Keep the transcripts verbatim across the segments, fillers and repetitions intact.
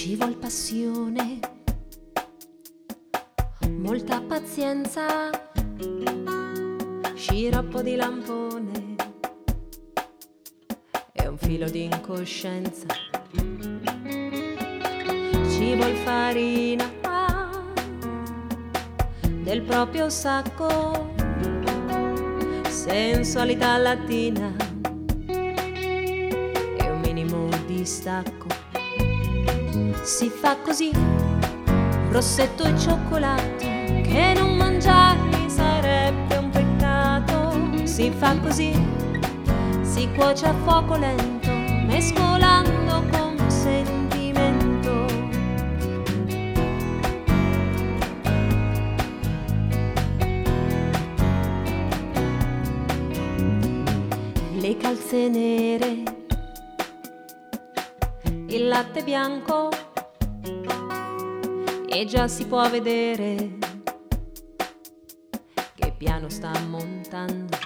Ci vuol passione, molta pazienza, sciroppo di lampone e un filo di incoscienza. Ci vuol farina del proprio sacco, sensualità latina e un minimo di stacco. Si fa così, rossetto e cioccolato, che non mangiarli sarebbe un peccato. Si fa così, si cuoce a fuoco lento, mescolando con sentimento. Le calze nere, il latte bianco, e già si può vedere che piano sta montando.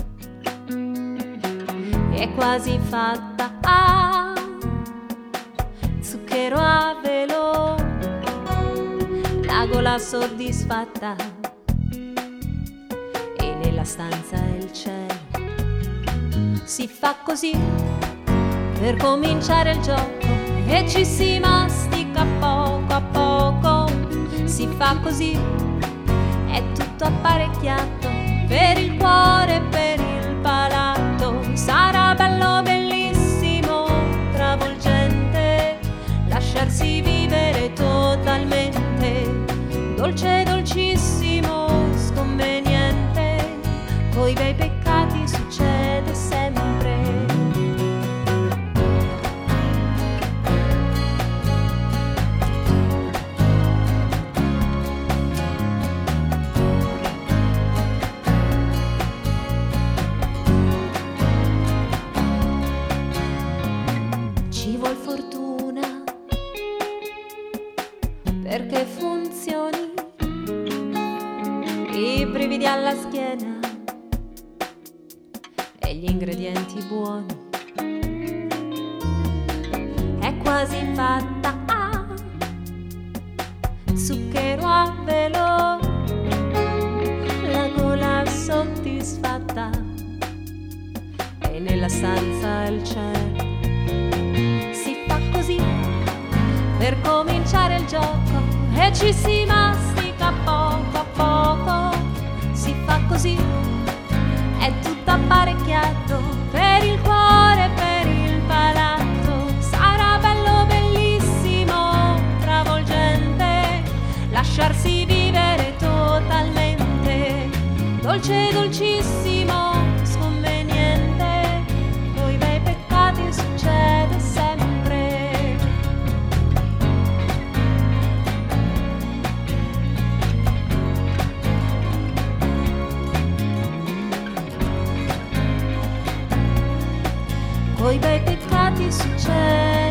È quasi fatta, ah, zucchero a velo, la gola soddisfatta e nella stanza il cielo. Si fa così per cominciare il gioco e ci si mastica poco a poco. Si fa così, è tutto apparecchiato per il cuore e per il palato. Sarà bello, bellissimo, travolgente, lasciarsi vivere totalmente. Dolce, dolcissimo, sconveniente, coi bei peccati succede sempre. Fortuna perché funzioni, i brividi alla schiena e gli ingredienti buoni. È quasi fatta, ah, zucchero a velo, la gola soddisfatta e nella stanza il cielo. Per cominciare il gioco e ci si mastica poco a poco. Si fa così, è tutto apparecchiato per il cuore e per il palato. Sarà bello, bellissimo, travolgente, lasciarsi vivere totalmente. Dolce, dolcissimo, sconveniente, coi bei peccati succede sempre. Coi bei peccati succede